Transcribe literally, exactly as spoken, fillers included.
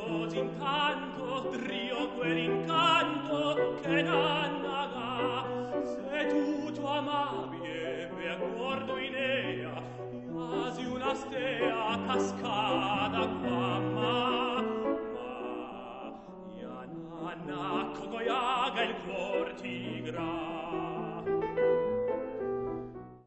così intanto drio quell'incanto che n'annaga se tu tua amabile per guardo inea quasi una stea cascada qua ma ma ya nanna cogoyaga il cuor ti gra